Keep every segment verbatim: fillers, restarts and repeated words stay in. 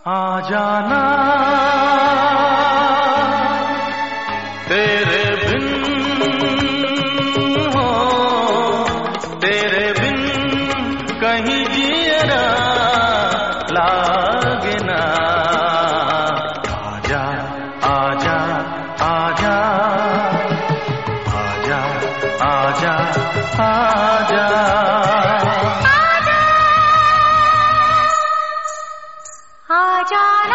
आ जाना तेरे बिन हो, तेरे बिन कहीं जियरा लागे ना। आजा आजा आजा आजा आजा आजा आ जाना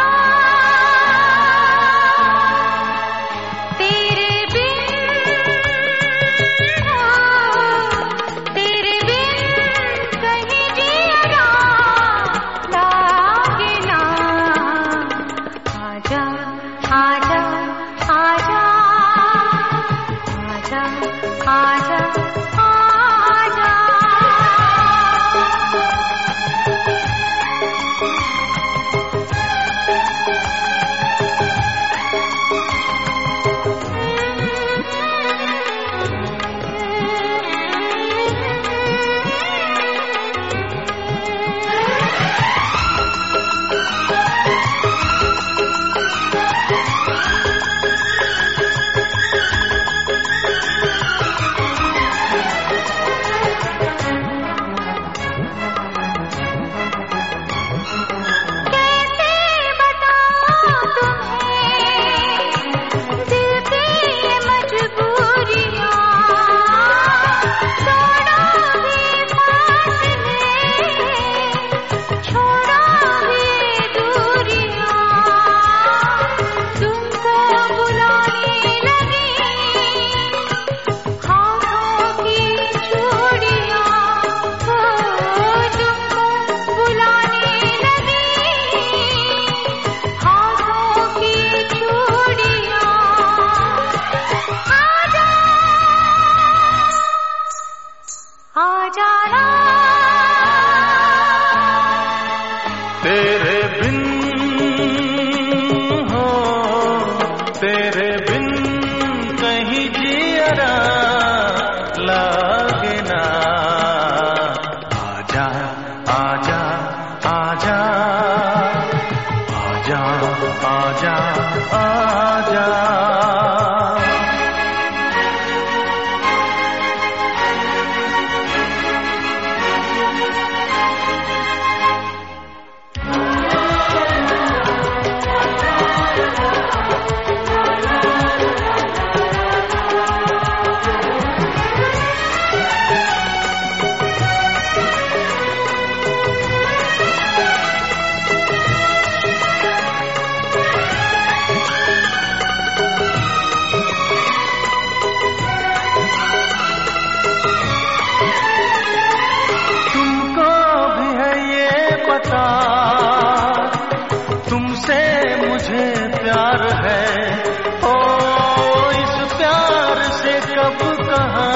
तेरे बिन हो, तेरे बिन कहीं जिया लागे ना। आजा आजा आजा आजा आजा आजा। तेरे बिन हो, तेरे बिन कहीं जियरा लागे ना। आजा आजा आजा आजा आजा आजा। तुमसे मुझे प्यार है, ओ इस प्यार से कब कहा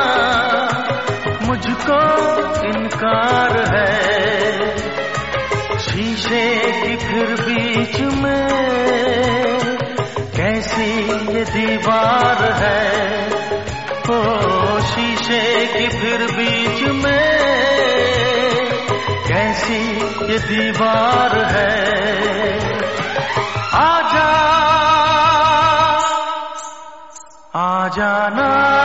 मुझको इनकार है। शीशे की फिर बीच में कैसी ये दीवार है, ओ शीशे की फिर बीच में कैसी ये दीवार है। आजा आ जाना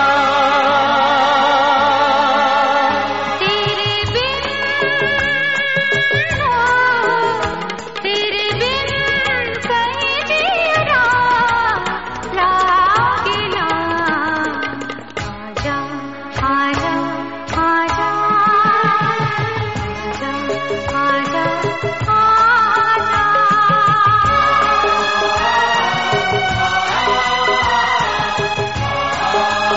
तेरे बिन हो, तेरे बिन कहीं जिया लागे ना। आजा आजा आजा आजा आजा। आ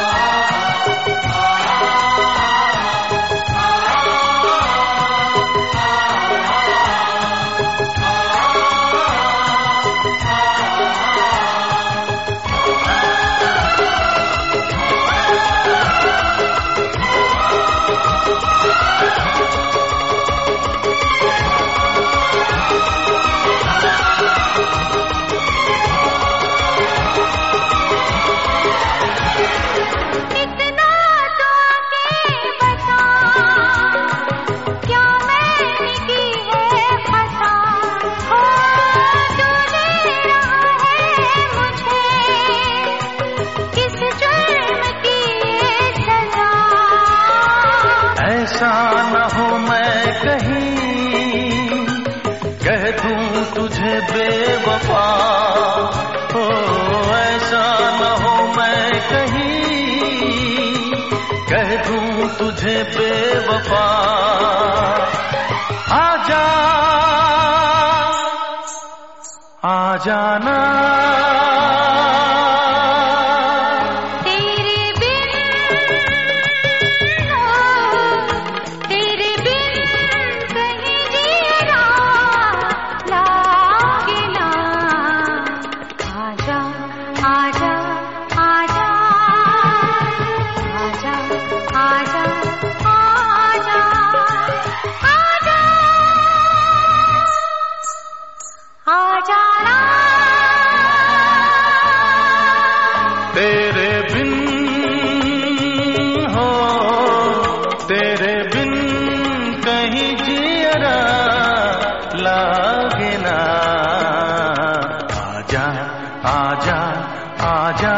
तुझे बेवफा। आजा आ जाना तेरे बिन हो, तेरे बिन कहीं जियरा लागे ना। आजा आजा आजा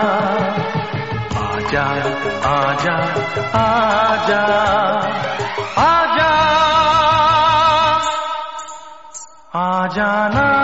आजा आजा आजा आजा आ जाना।